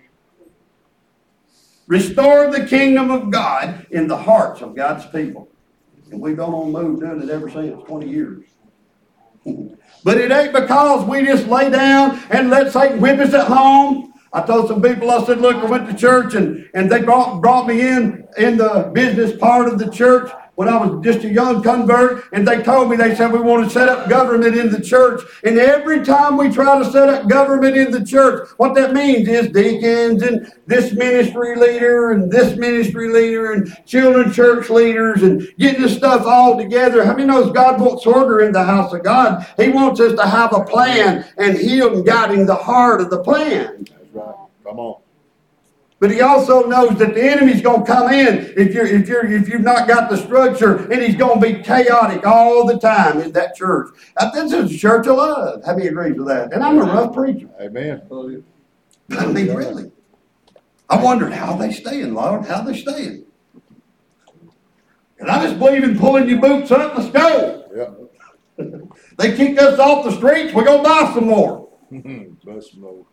Restore the kingdom of God in the hearts of God's people. And we've gone on the move doing it ever since, 20 years. But it ain't because we just lay down and let Satan whip us at home. I told some people, I said, look, I went to church and they brought me in the business part of the church when I was just a young convert, and they told me, they said, we want to set up government in the church. And every time we try to set up government in the church, what that means is deacons and this ministry leader and this ministry leader and children's church leaders and getting the stuff all together. How many knows God wants order in the house of God? He wants us to have a plan, and Him guiding the heart of the plan. That's right. Come on. But he also knows that the enemy's going to come in if you've not got the structure, and he's going to be chaotic all the time in that church. This is a church of love. How many agrees with that? And I'm a rough preacher. Amen. I mean, really. I wondered, how they staying, Lord? How they staying? And I just believe in pulling your boots up. Let's go. Yeah. They kick us off the streets. We're going to buy some more. Bust more.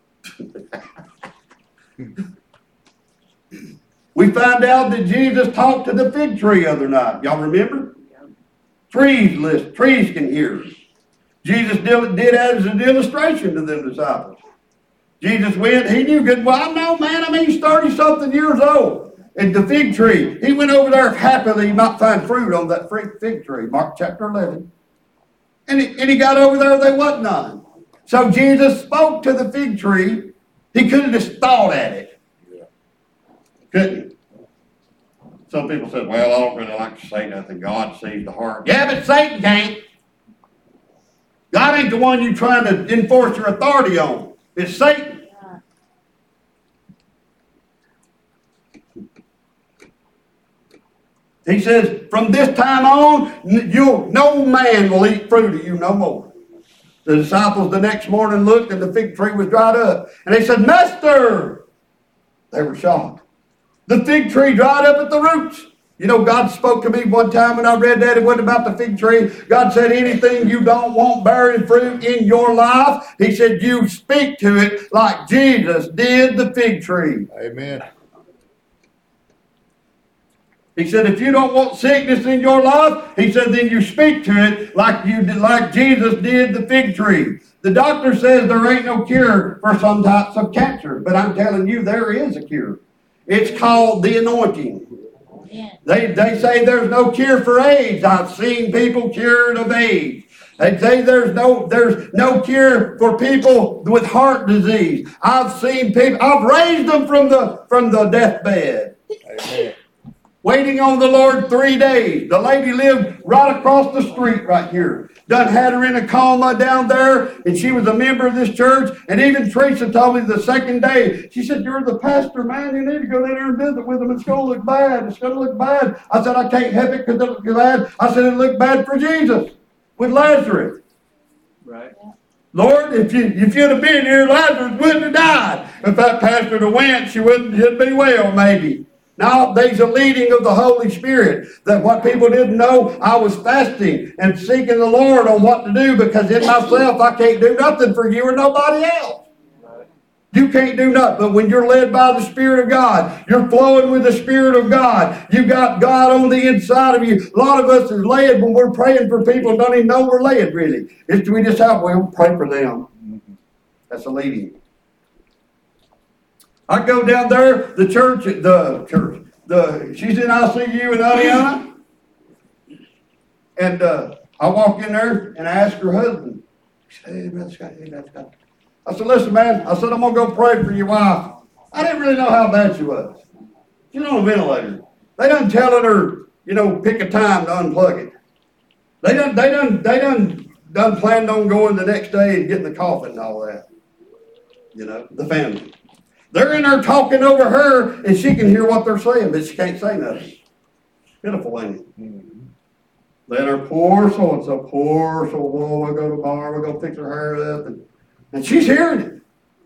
We find out that Jesus talked to the fig tree the other night. Y'all remember? Trees can hear. Jesus did as an illustration to them disciples. Jesus went, he knew good. Well, I know, man. I mean, he's 30-something years old. And the fig tree, he went over there happily. He might find fruit on that fig tree. Mark chapter 11. And he got over there, there wasn't none. So Jesus spoke to the fig tree. He could have just thought at it. Yeah. Couldn't he? Some people said, well, I don't really like to say nothing. God sees the heart. Yeah, but Satan can't. God ain't the one you're trying to enforce your authority on. It's Satan. He says, from this time on, no man will eat fruit of you no more. The disciples the next morning looked and the fig tree was dried up. And they said, Master! They were shocked. The fig tree dried up at the roots. You know, God spoke to me one time when I read that. It wasn't about the fig tree. God said, anything you don't want bearing fruit in your life, he said, you speak to it like Jesus did the fig tree. Amen. He said, if you don't want sickness in your life, he said, then you speak to it like Jesus did the fig tree. The doctor says there ain't no cure for some types of cancer, but I'm telling you, there is a cure. It's called the anointing. They say there's no cure for AIDS. I've seen people cured of AIDS. They say there's no cure for people with heart disease. I've seen people. I've raised them from the deathbed. Amen. Waiting on the Lord 3 days. The lady lived right across the street right here. Done had her in a coma down there, and she was a member of this church. And even Teresa told me the second day, she said, you're the pastor, man. You need to go down there and visit with them. It's going to look bad. It's going to look bad. I said, I can't help it because it looks bad. I said, it looked bad for Jesus with Lazarus. Right. Lord, if you'd have been here, Lazarus wouldn't have died. If that pastor had went, she'd be well, maybe. Now, there's a leading of the Holy Spirit. That what people didn't know, I was fasting and seeking the Lord on what to do, because in myself, I can't do nothing for you or nobody else. You can't do nothing. But when you're led by the Spirit of God, you're flowing with the Spirit of God. You got God on the inside of you. A lot of us is led when we're praying for people and don't even know we're led, really. We just have, we'll pray for them. That's a leading. I go down there, she's in ICU in Adiana, and I walk in there and I ask her husband. She said, hey, Brother Scott, hey, Brother Scott. I said, listen, man, I said, I'm going to go pray for your wife. I didn't really know how bad she was. She's on a ventilator. They done telling her, pick a time to unplug it. They done planned on going the next day and getting the coffin and all that. The family. They're in there talking over her, and she can hear what they're saying, but she can't say nothing. Pitiful, ain't it? Mm-hmm. Then her poor so-and-so, we'll go to the bar, we'll go fix her hair up, and she's hearing it.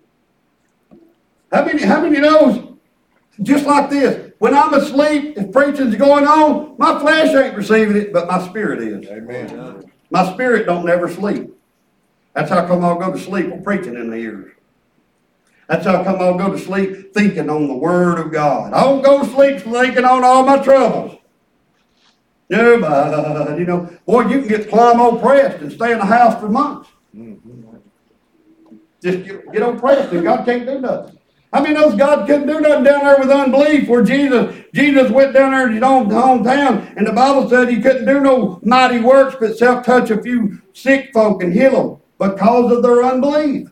How many knows, just like this, when I'm asleep, if preaching's going on, my flesh ain't receiving it, but my spirit is. Amen. My spirit don't never sleep. That's how come I'll go to sleep with preaching in the ears. That's how come I'll go to sleep thinking on the Word of God. I don't go to sleep thinking on all my troubles. No, but, boy, you can get plumb oppressed and stay in the house for months. Mm-hmm. Just get oppressed and God can't do nothing. How many knows God couldn't do nothing down there with unbelief where Jesus went down there in his own hometown, and the Bible said he couldn't do no mighty works but touch a few sick folk and heal them because of their unbelief.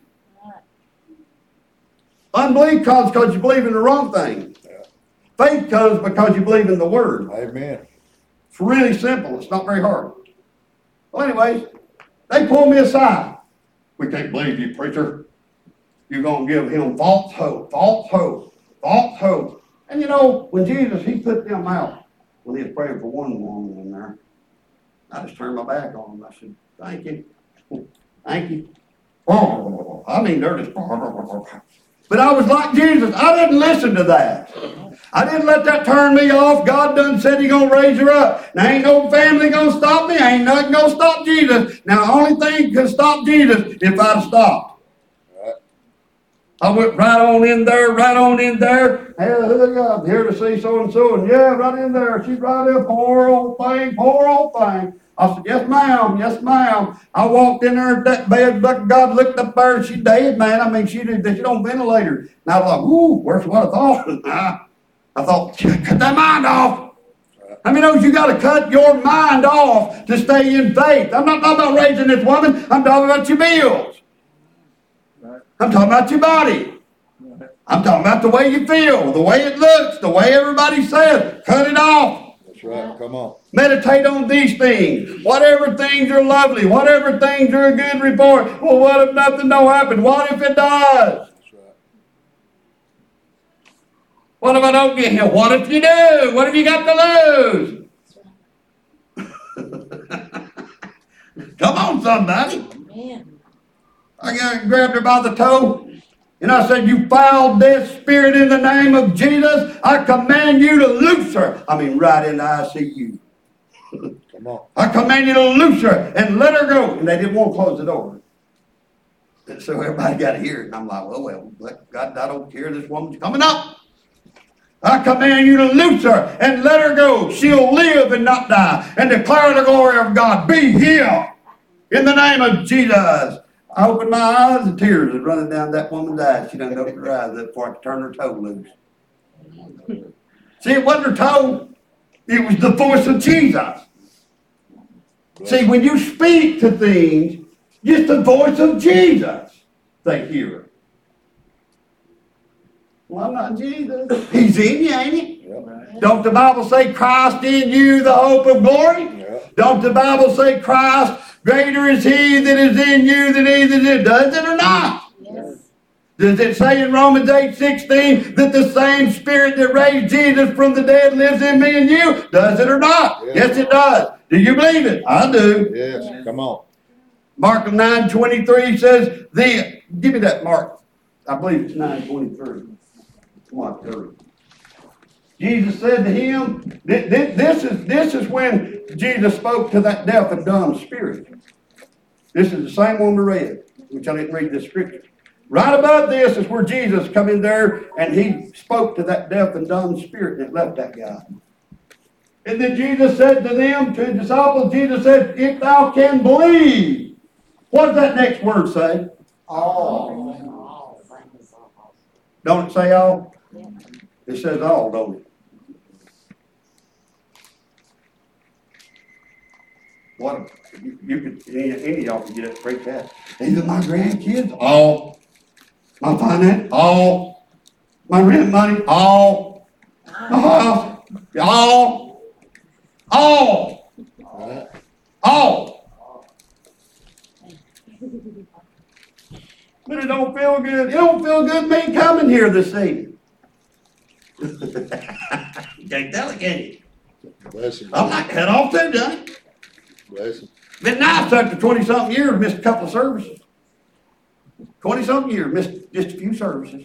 Unbelief comes because you believe in the wrong thing. Yeah. Faith comes because you believe in the Word. Amen. It's really simple. It's not very hard. Well, anyways, they pull me aside. We can't believe you, preacher. You're going to give him false hope. And when Jesus, he put them out when he was praying for one woman in there, I just turned my back on him. I said, thank you. Thank you. I mean, they're just... But I was like Jesus. I didn't listen to that. I didn't let that turn me off. God done said He gonna raise her up. Now ain't no family gonna stop me. Ain't nothing gonna stop Jesus. Now the only thing can stop Jesus if I'd stopped. Right. I went right on in there, right on in there. Hey, I'm here to see so and so, and yeah, right in there. She's right there, poor old thing, poor old thing. I said, yes, ma'am, yes, ma'am. I walked in there at that bed, but God looked up there, and she dead, man. I mean, she on ventilator. And I was like, ooh, worse than what I thought. I thought, cut that mind off. I mean, you got to cut your mind off to stay in faith. I'm not talking about raising this woman. I'm talking about your bills. I'm talking about your body. I'm talking about the way you feel, the way it looks, the way everybody says. Cut it off. That's right. Come on. Meditate on these things. Whatever things are lovely, whatever things are a good report. Well, what if nothing don't happen? What if it does? That's right. What if I don't get here? What if you do? What have you got to lose? Come on, somebody. I grabbed her by the toe. And I said, you foul dead spirit, in the name of Jesus, I command you to loose her. I mean, right in the ICU. Come on. I command you to loose her and let her go. And they didn't want to close the door. And so everybody got to hear it. And I'm like, well, God, I don't care. This woman's coming up. I command you to loose her and let her go. She'll live and not die and declare the glory of God. Be healed in the name of Jesus. I opened my eyes and tears was running down that woman's eyes. She done opened her eyes up before I could turn her toe loose. See, it wasn't her toe. It was the voice of Jesus. See, when you speak to things, just the voice of Jesus, they hear it. Well, I'm not Jesus. He's in you, ain't he? Yep. Don't the Bible say Christ in you, the hope of glory? Yep. Don't the Bible say Christ, greater is He that is in you than He that is? Does it or not? Yes. Does it say in Romans 8:16 that the same Spirit that raised Jesus from the dead lives in me and you? Does it or not? Yes. Yes, it does. Do you believe it? I do. Yes. Come on. Mark 9:23 says, give me that Mark. I believe it's 9:23. Mark 30. Jesus said to him, this is when Jesus spoke to that deaf and dumb spirit. This is the same one we read, which I didn't read this scripture. Right above this is where Jesus come in there and He spoke to that deaf and dumb spirit and it left that guy. And then Jesus said to them, to His disciples, Jesus said, if thou can believe. What does that next word say? All. Don't it say all? It says all, don't it? What you could any of y'all could get up and preach that. Even my grandkids, all. My finance, all. My rent money, all. My house, all. All. All. But it don't feel good. It don't feel good me coming here this evening. You can't tell it, can you? Bless him. I'm not cut off too, Johnny. Bless him. Been nice after 20-something years, missed a couple of services. 20-something years, missed just a few services.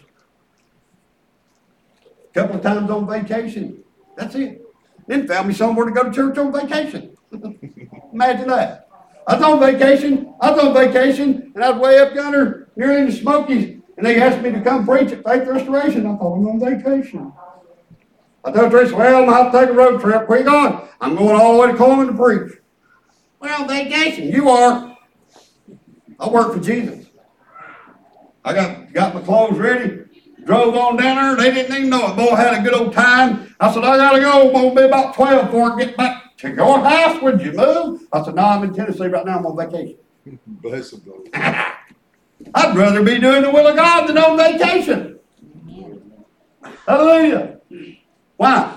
A couple of times on vacation. That's it. Then found me somewhere to go to church on vacation. Imagine that. I was on vacation, and I was way up yonder, near the Smokies, and they asked me to come preach at Faith Restoration. I thought, I'm on vacation. I told Tracy, well, I'm going to have to take a road trip. Where you going? I'm going all the way to Coleman to preach. Well, on vacation. You are. I work for Jesus. I got my clothes ready, drove on down there. They didn't even know it. Boy, had a good old time. I said, I got to go. I'm going to be about 12 before I get back to your house. Would you move? I said, no, I'm in Tennessee right now. I'm on vacation. Bless him, Lord. I'd rather be doing the will of God than on vacation. Hallelujah. Why?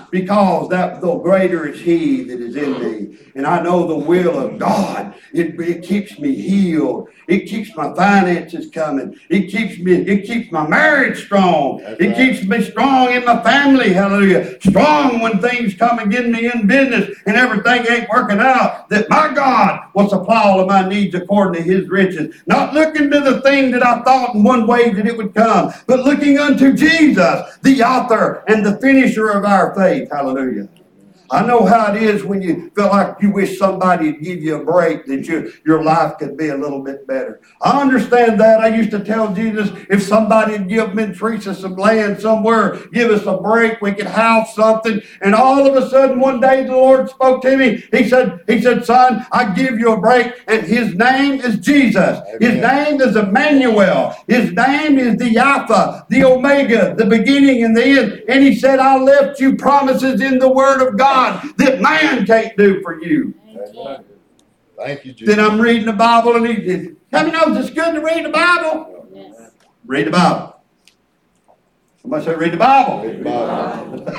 Because that the greater is He that is in me. And I know the will of God. It keeps me healed. It keeps my finances coming. It keeps my marriage strong. It keeps me strong in my family. Hallelujah. Strong when things come against me in business and everything ain't working out. That my God will supply all of my needs according to His riches. Not looking to the thing that I thought in one way that it would come, but looking unto Jesus, the author and the finisher of our faith. Hallelujah. I know how it is when you feel like you wish somebody would give you a break, that your life could be a little bit better. I understand that. I used to tell Jesus, if somebody would give me and Teresa some land somewhere, give us a break, we could house something. And all of a sudden, one day the Lord spoke to me. He said, son, I give you a break, and His name is Jesus. Amen. His name is Emmanuel. His name is the Alpha, the Omega, the beginning and the end. And He said, I left you promises in the Word of God that man can't do for you. Thank you, Jesus. Then I'm reading the Bible, and how many knows it's good to read the Bible? Yes. Read the Bible. Somebody say, read the Bible. Read the Bible.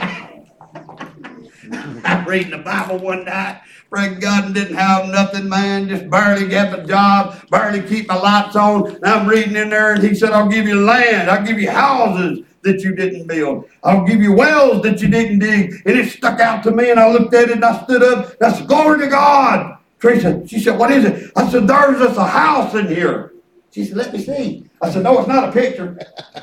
I'm reading the Bible one night. Pray God, and didn't have nothing, man. Just barely have a job, barely keep my lights on. And I'm reading in there, and He said, I'll give you land. I'll give you houses that you didn't build. I'll give you wells that you didn't dig. And it stuck out to me, and I looked at it, and I stood up. And I said, glory to God. Teresa, she said, what is it? I said, there's just a house in here. She said, let me see. I said, no, it's not a picture.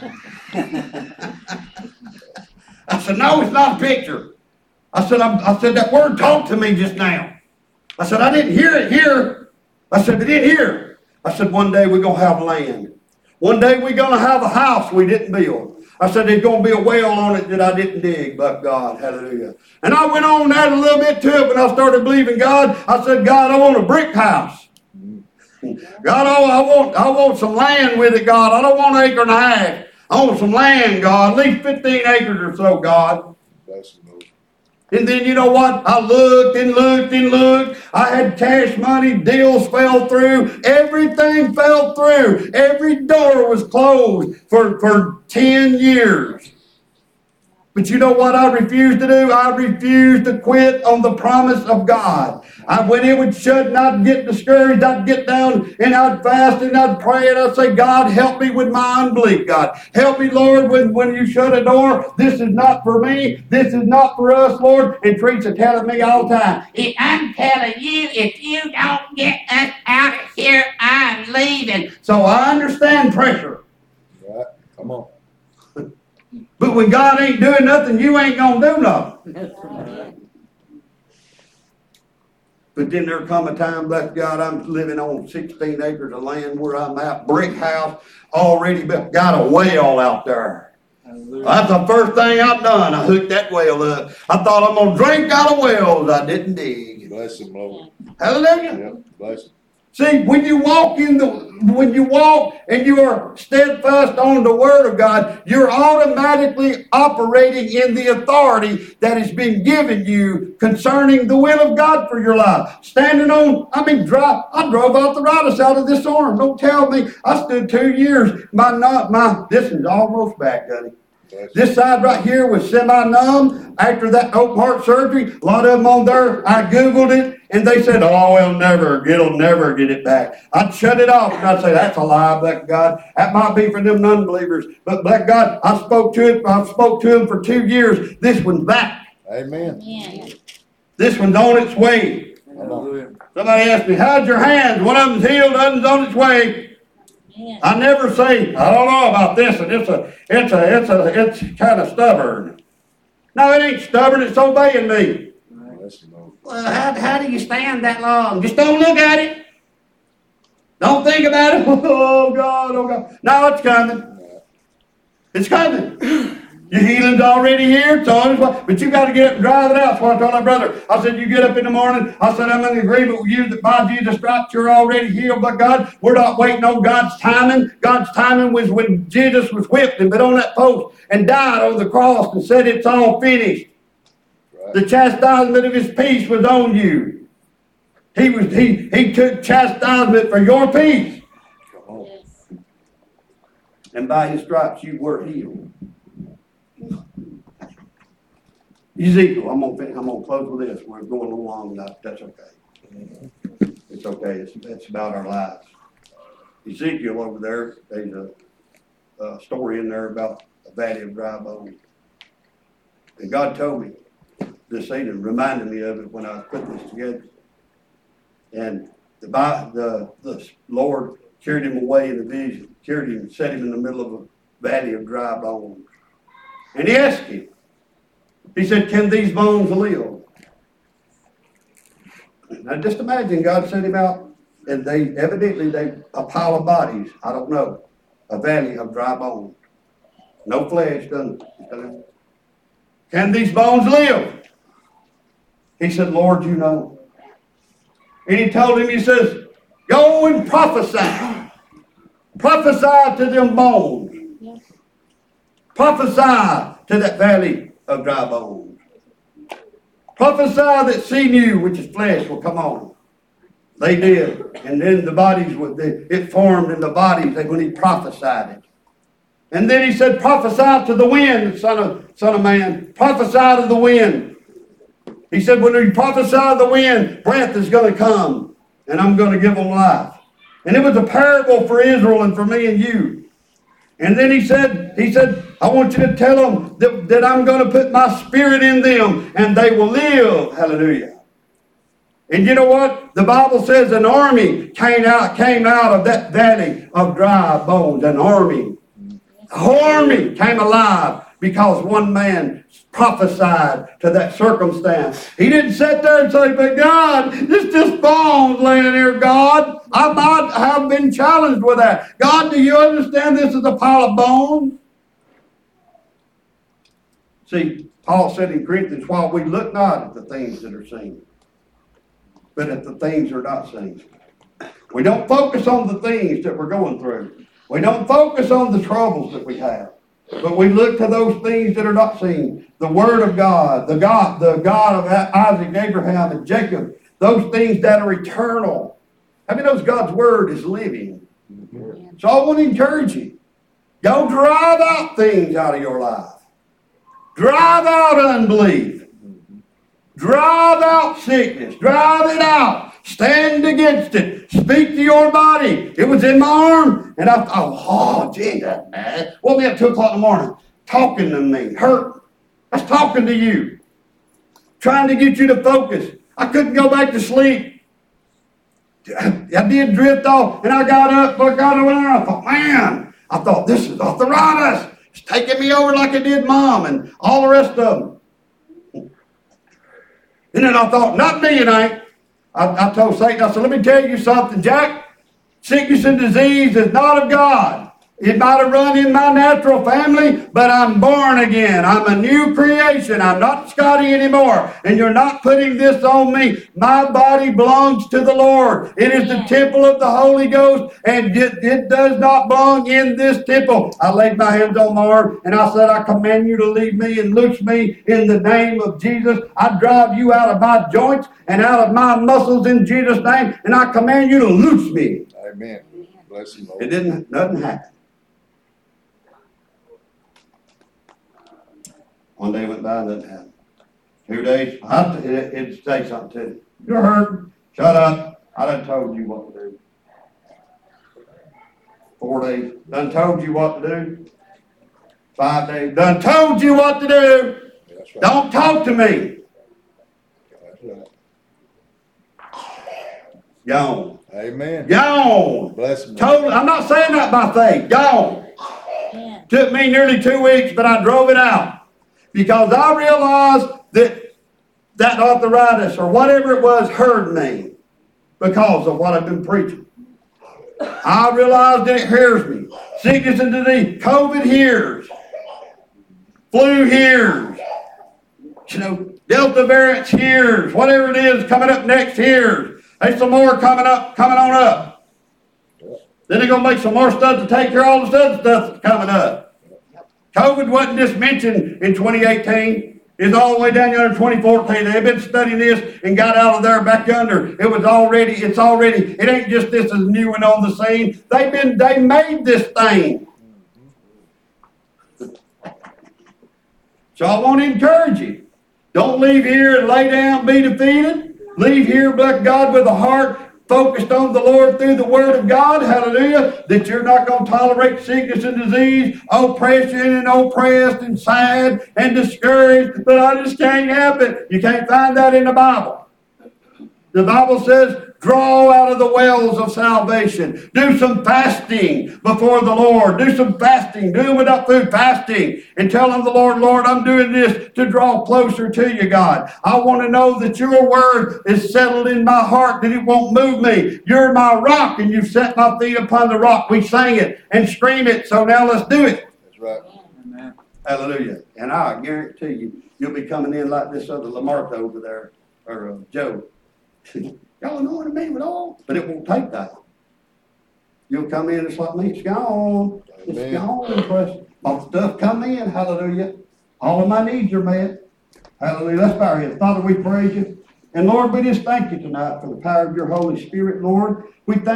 I said, no, it's not a picture. I said, that word talked to me just now. I said, I didn't hear it here. I said, but it here. I said, one day we're going to have land. One day we're going to have a house we didn't build. I said, there's going to be a well on it that I didn't dig, but God, hallelujah. And I went on that a little bit to it when I started believing God. I said, God, I want a brick house. God, I want some land with it, God. I don't want an acre and a half. I want some land, God, at least 15 acres or so, God. And then you know what? I looked and looked and looked. I had cash money. Deals fell through. Everything fell through. Every door was closed for 10 years. But you know what I refused to do? I refused to quit on the promise of God. When it would shut and I'd get discouraged, I'd get down and I'd fast and I'd pray and I'd say, God, help me with my unbelief, God. Help me, Lord, when you shut a door. This is not for me. This is not for us, Lord. And Teresa telling me all the time, if I'm telling you, if you don't get us out of here, I'm leaving. So I understand pressure. Right. Come on. But when God ain't doing nothing, you ain't going to do nothing. But then there come a time, bless God, I'm living on 16 acres of land where I'm at, brick house, already built, got a well out there. Hallelujah. That's the first thing I've done. I hooked that well up. I thought I'm going to drink out of wells I didn't dig. Bless Him, Lord. Hallelujah. Yep, bless Him. See, when you walk and you are steadfast on the Word of God, you're automatically operating in the authority that has been given you concerning the will of God for your life. I drove arthritis out of this arm. Don't tell me. I stood 2 years. This is almost back, honey. This side right here was semi-numb after that open heart surgery. A lot of them on there, I Googled it, and they said, oh, it'll never get it back. I'd shut it off, and I'd say, that's a lie, black God. That might be for them non-believers. But black God, I spoke to him for 2 years. This one's back. Amen. Yeah. This one's on its way. Hallelujah. Somebody asked me, how's your hands? One of them's healed, the other's on its way. Yeah. I never say, I don't know about this, and it's kind of stubborn. No, it ain't stubborn, it's obeying me. Well, how do you stand that long? Just don't look at it. Don't think about it. Oh, God, oh, God. No, it's coming. It's coming. Your healing's already here, it's on its way. But you got to get up and drive it out. That's what I told my brother. I said, you get up in the morning. I said, I'm in agreement with you that by Jesus' stripes you're already healed. But God, we're not waiting on God's timing. God's timing was when Jesus was whipped and put on that post and died on the cross and said it's all finished. Right. The chastisement of His peace was on you. He took chastisement for your peace. Come on. Yes. And by His stripes you were healed. Ezekiel, I'm gonna close with this. We're going a little long enough. That's okay. It's okay. It's about our lives. Ezekiel over there, there's a story in there about a valley of dry bones. And God told me this evening, reminded me of it when I was putting this together. And the Lord carried him away in the vision, carried him, set him in the middle of a valley of dry bones. And he asked him, he said, can these bones live? Now just imagine God set him out, and they a pile of bodies, I don't know, a valley of dry bones. No flesh, doesn't it? Can these bones live? He said, Lord, you know. And he told him, he says, go and prophesy. Prophesy to them bones. Yes. Prophesy to that valley of dry bones. Prophesy that sinew, which is flesh, will come on. They did. And then the bodies, it formed in the bodies when he prophesied it. And then he said, prophesy to the wind, son of man. Prophesy to the wind. He said, when you prophesy to the wind, breath is going to come, and I'm going to give them life. And it was a parable for Israel and for me and you. And then he said, I want you to tell them that I'm going to put my spirit in them, and they will live. Hallelujah. And you know what? The Bible says an army came out of that valley of dry bones. An army came alive because one man prophesied to that circumstance. He didn't sit there and say, but God, it's just bones laying here, God. I might have been challenged with that. God, do you understand this is a pile of bones? See, Paul said in Corinthians, while we look not at the things that are seen, but at the things that are not seen. We don't focus on the things that we're going through. We don't focus on the troubles that we have. But we look to those things that are not seen. The Word of God, the God of Isaac, Abraham, and Jacob. Those things that are eternal. How many knows God's Word is living? Mm-hmm. So I want to encourage you. Go drive out things out of your life. Drive out unbelief. Drive out sickness. Drive it out. Stand against it. Speak to your body. It was in my arm. And I thought, oh, gee, that's bad. Woke me up 2 o'clock in the morning. Talking to me. Hurt. That's talking to you. Trying to get you to focus. I couldn't go back to sleep. I did drift off. And I got up. I got around. I thought, man. I thought, this is arthritis. It's taking me over like it did Mom and all the rest of them. And then I thought, not me, it ain't. I told Satan, I said, let me tell you something, Jack. Sickness and disease is not of God. It might have run in my natural family, but I'm born again. I'm a new creation. I'm not Scotty anymore. And you're not putting this on me. My body belongs to the Lord. It is the temple of the Holy Ghost, and it does not belong in this temple. I laid my hands on my arm, and I said, I command you to leave me and loose me in the name of Jesus. I drive you out of my joints and out of my muscles in Jesus' name, and I command you to loose me. Amen. Bless you, Lord. Nothing happened. One day went by and nothing happened. 2 days, it'd say something to you. You're hurt. Shut up. I done told you what to do. 4 days, done told you what to do. 5 days, done told you what to do. That's right. Don't talk to me. That's right. Gone. Amen. Gone. Bless me. Totally. I'm not saying that by faith. Gone. Yeah. Took me nearly 2 weeks, but I drove it out. Because I realized that arthritis or whatever it was hurt me because of what I've been preaching. I realized that it hears me. Sickness and disease. COVID hears. Flu hears. Delta variant hears. Whatever it is coming up next hears. There's some more coming on up. Then they're going to make some more stuff to take care of all this other stuff that's coming up. COVID wasn't just mentioned in 2018. It's all the way down there in 2014. They've been studying this and got out of there back under. It ain't just this is new and on the scene. They made this thing. So I want to encourage you. Don't leave here and lay down, be defeated. Leave here, bless God, with a heart focused on the Lord through the Word of God, hallelujah, that you're not going to tolerate sickness and disease, oppression and oppressed and sad and discouraged, but I just can't help it. You can't find that in the Bible. The Bible says, draw out of the wells of salvation. Do some fasting before the Lord. Do some fasting. Do them without food fasting. And tell them the Lord, Lord, I'm doing this to draw closer to you, God. I want to know that your word is settled in my heart, that it won't move me. You're my rock, and you've set my feet upon the rock. We sang it and scream it, so now let's do it. That's right. Amen. Hallelujah. And I guarantee you, you'll be coming in like this other Lamartha over there, or Joe. Y'all know what I mean with all, but it won't take that. You'll come in just like me. It's gone. It's Amen. gone. Precious. All the stuff come in. Hallelujah. All of my needs are met. Hallelujah. Let's bow our heads. Father, we praise you. And Lord, we just thank you tonight for the power of your Holy Spirit, Lord. We thank